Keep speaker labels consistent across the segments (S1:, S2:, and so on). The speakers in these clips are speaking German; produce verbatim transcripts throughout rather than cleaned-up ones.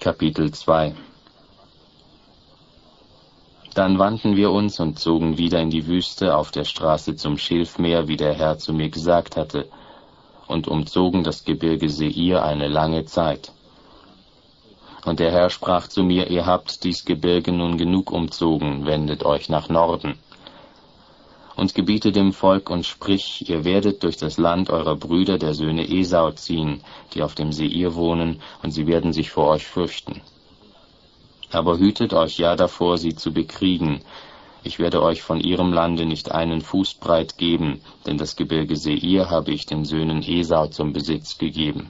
S1: Kapitel zwei. Dann wandten wir uns und zogen wieder in die Wüste auf der Straße zum Schilfmeer, wie der Herr zu mir gesagt hatte, und umzogen das Gebirge Seir eine lange Zeit. Und der Herr sprach zu mir, ihr habt dies Gebirge nun genug umzogen, wendet euch nach Norden. Und gebiete dem Volk und sprich, ihr werdet durch das Land eurer Brüder, der Söhne Esau, ziehen, die auf dem Seir wohnen, und sie werden sich vor euch fürchten. Aber hütet euch ja davor, sie zu bekriegen. Ich werde euch von ihrem Lande nicht einen Fußbreit geben, denn das Gebirge Seir habe ich den Söhnen Esau zum Besitz gegeben.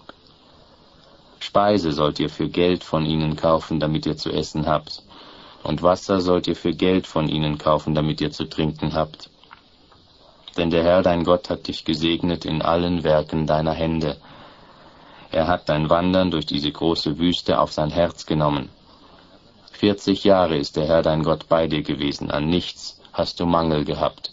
S1: Speise sollt ihr für Geld von ihnen kaufen, damit ihr zu essen habt. Und Wasser sollt ihr für Geld von ihnen kaufen, damit ihr zu trinken habt. Denn der Herr dein Gott hat dich gesegnet in allen Werken deiner Hände. Er hat dein Wandern durch diese große Wüste auf sein Herz genommen. Vierzig Jahre ist der Herr dein Gott bei dir gewesen, an nichts hast du Mangel gehabt.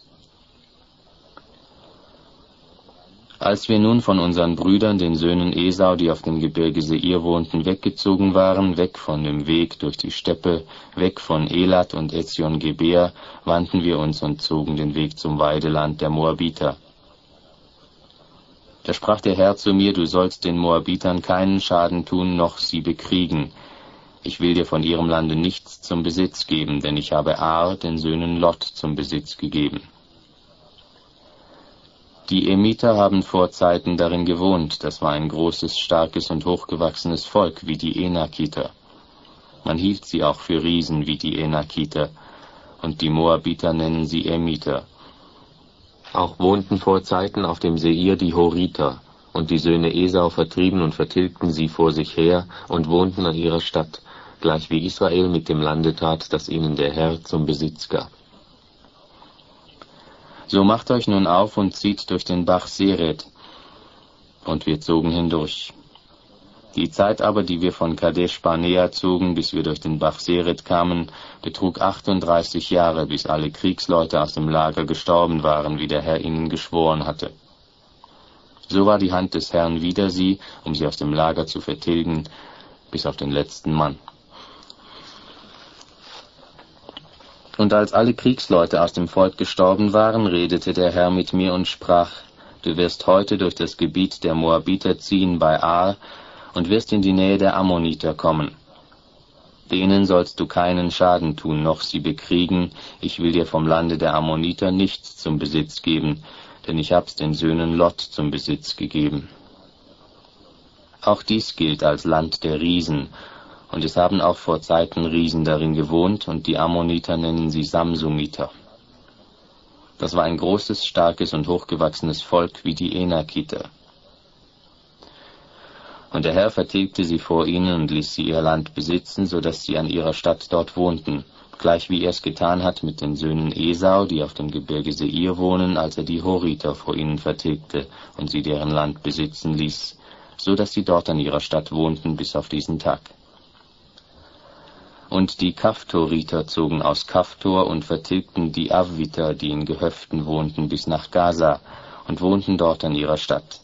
S1: Als wir nun von unseren Brüdern, den Söhnen Esau, die auf dem Gebirge Seir wohnten, weggezogen waren, weg von dem Weg durch die Steppe, weg von Elat und Ezion-Geber, wandten wir uns und zogen den Weg zum Weideland der Moabiter. Da sprach der Herr zu mir, du sollst den Moabitern keinen Schaden tun, noch sie bekriegen. Ich will dir von ihrem Lande nichts zum Besitz geben, denn ich habe Ar, den Söhnen Lot, zum Besitz gegeben. Die Emiter haben vor Zeiten darin gewohnt, das war ein großes, starkes und hochgewachsenes Volk, wie die Enakiter. Man hielt sie auch für Riesen, wie die Enakiter, und die Moabiter nennen sie Emiter. Auch wohnten vor Zeiten auf dem Seir die Horiter, und die Söhne Esau vertrieben und vertilgten sie vor sich her und wohnten an ihrer Stadt, gleich wie Israel mit dem Lande tat, das ihnen der Herr zum Besitz gab. So macht euch nun auf und zieht durch den Bach Seret. Und wir zogen hindurch. Die Zeit aber, die wir von Kadesh Barnea zogen, bis wir durch den Bach Seret kamen, betrug achtunddreißig Jahre, bis alle Kriegsleute aus dem Lager gestorben waren, wie der Herr ihnen geschworen hatte. So war die Hand des Herrn wider sie, um sie aus dem Lager zu vertilgen, bis auf den letzten Mann. Und als alle Kriegsleute aus dem Volk gestorben waren, redete der Herr mit mir und sprach, du wirst heute durch das Gebiet der Moabiter ziehen bei Ar und wirst in die Nähe der Ammoniter kommen. Denen sollst du keinen Schaden tun, noch sie bekriegen, ich will dir vom Lande der Ammoniter nichts zum Besitz geben, denn ich hab's den Söhnen Lot zum Besitz gegeben. Auch dies gilt als Land der Riesen, und es haben auch vor Zeiten Riesen darin gewohnt, und die Ammoniter nennen sie Samsumiter. Das war ein großes, starkes und hochgewachsenes Volk wie die Enakiter. Und der Herr vertilgte sie vor ihnen und ließ sie ihr Land besitzen, so dass sie an ihrer Stadt dort wohnten, gleich wie er es getan hat mit den Söhnen Esau, die auf dem Gebirge Seir wohnen, als er die Horiter vor ihnen vertilgte und sie deren Land besitzen ließ, so dass sie dort an ihrer Stadt wohnten bis auf diesen Tag. Und die Kaftoriter zogen aus Kaftor und vertilgten die Avviter, die in Gehöften wohnten, bis nach Gaza und wohnten dort an ihrer Stadt.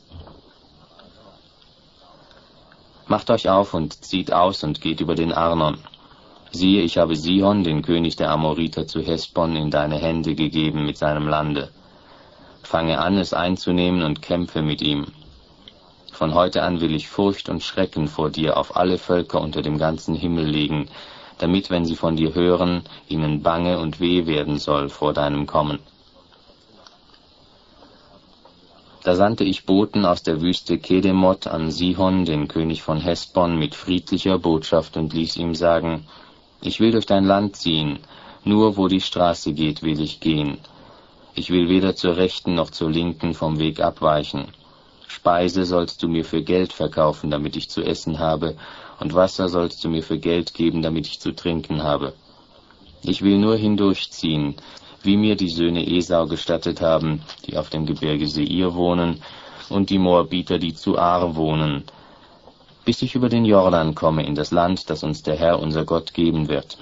S1: Macht euch auf und zieht aus und geht über den Arnon. Siehe, ich habe Sihon, den König der Amoriter, zu Hesbon in deine Hände gegeben mit seinem Lande. Fange an, es einzunehmen und kämpfe mit ihm. Von heute an will ich Furcht und Schrecken vor dir auf alle Völker unter dem ganzen Himmel legen, damit, wenn sie von dir hören, ihnen bange und weh werden soll vor deinem Kommen. Da sandte ich Boten aus der Wüste Kedemoth an Sihon, den König von Hesbon, mit friedlicher Botschaft und ließ ihm sagen, ich will durch dein Land ziehen, nur wo die Straße geht, will ich gehen. Ich will weder zur Rechten noch zur Linken vom Weg abweichen. Speise sollst du mir für Geld verkaufen, damit ich zu essen habe, und Wasser sollst du mir für Geld geben, damit ich zu trinken habe. Ich will nur hindurchziehen, wie mir die Söhne Esau gestattet haben, die auf dem Gebirge Seir wohnen, und die Moabiter, die zu Ar wohnen, bis ich über den Jordan komme in das Land, das uns der Herr unser Gott geben wird.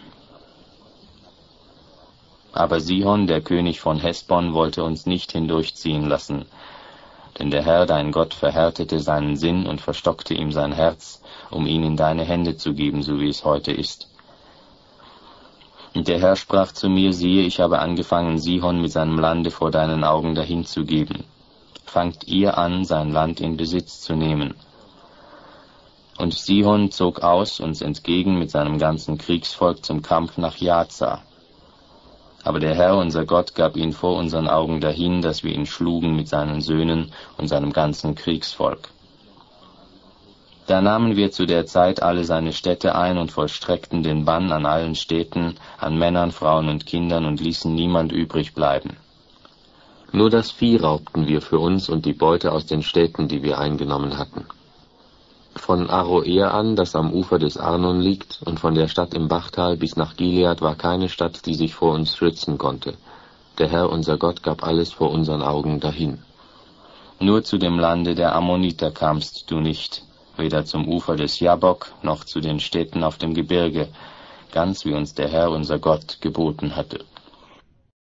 S1: Aber Sihon, der König von Hesbon, wollte uns nicht hindurchziehen lassen. Denn der Herr, dein Gott, verhärtete seinen Sinn und verstockte ihm sein Herz, um ihn in deine Hände zu geben, so wie es heute ist. Und der Herr sprach zu mir, siehe, ich habe angefangen, Sihon mit seinem Lande vor deinen Augen dahinzugeben. Fangt ihr an, sein Land in Besitz zu nehmen. Und Sihon zog aus uns entgegen mit seinem ganzen Kriegsvolk zum Kampf nach Jaza. Aber der Herr, unser Gott, gab ihn vor unseren Augen dahin, dass wir ihn schlugen mit seinen Söhnen und seinem ganzen Kriegsvolk. Da nahmen wir zu der Zeit alle seine Städte ein und vollstreckten den Bann an allen Städten, an Männern, Frauen und Kindern und ließen niemand übrig bleiben. Nur das Vieh raubten wir für uns und die Beute aus den Städten, die wir eingenommen hatten. Von Aroer an, das am Ufer des Arnon liegt, und von der Stadt im Bachtal bis nach Gilead war keine Stadt, die sich vor uns schützen konnte. Der Herr, unser Gott, gab alles vor unseren Augen dahin. Nur zu dem Lande der Ammoniter kamst du nicht, weder zum Ufer des Jabbok noch zu den Städten auf dem Gebirge, ganz wie uns der Herr, unser Gott, geboten hatte.